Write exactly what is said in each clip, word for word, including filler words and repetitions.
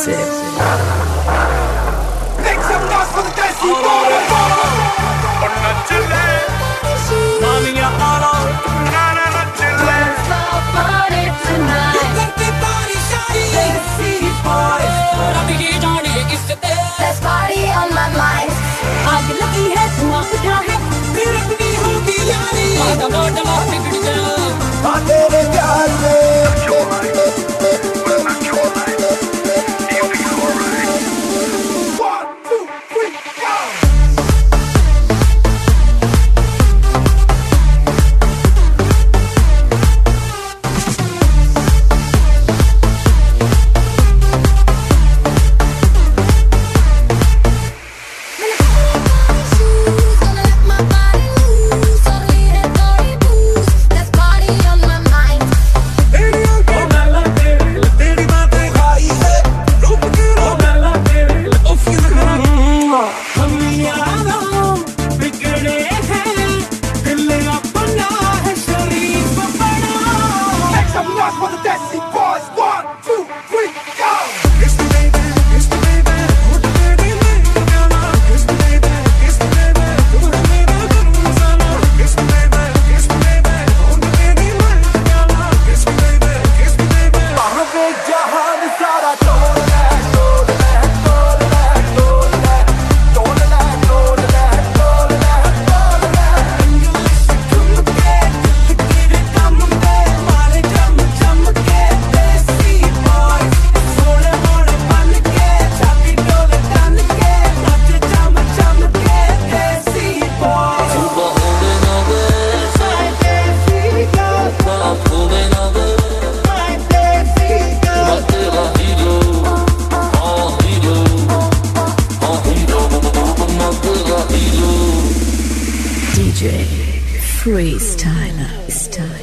exclusive. Make some noise for the Desi Boy. Mamiya aala, na na na chille. Let's go party tonight. You got the body shawty. Desi Boy. रब ये जाने किससे Let's party on my mind. आग लगी है धुआं उठा है फिर अपनी होगी यारी। आधा डोडला बिगड़ गया हाँ तेरे प्यार में। One, two, three, go. For the Desi Boys, one, two, three, go! It's the baby, it's the baby, oh the baby, it's the baby, it's the baby, oh the baby, it's the baby, it's the baby, oh the baby, it's the baby, it's the baby. Bahve jahan sara tol le, tol le, tol le, tol le, tol le, tol le, tol le, tol le. English tumke, dil ke dum pe, mare jam jam ke Desi Boys. Sole mole ban ke, chaki dole dan ke, nache jam jam ke Desi Boys. सुबह होने ना दे My Desi girl, रात होने ना दे my Desi girl. मैं तेरा hero हाँ hero हाँ हीरो मैं तेरा hero D J Freestyler. Styler.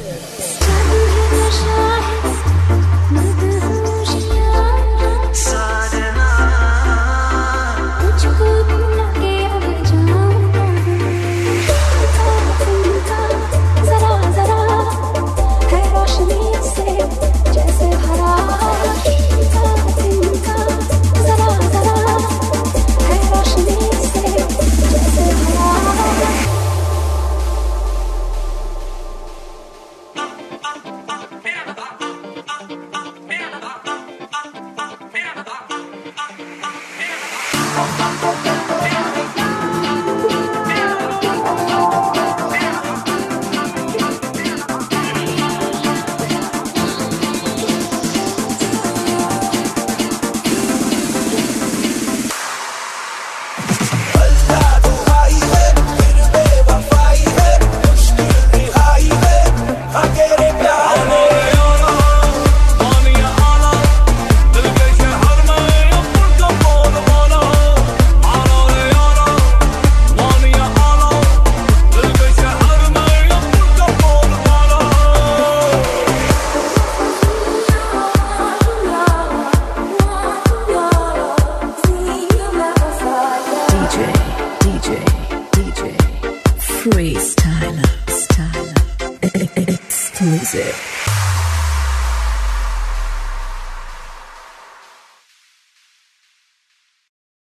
मामिया आला दिल के शहर में अपुर का बोल वाला आला रे आला मामिया आला दिल के शहर में अपुर का बोल वाला D J, D J, D J Freestyler. Styler. Exclusive.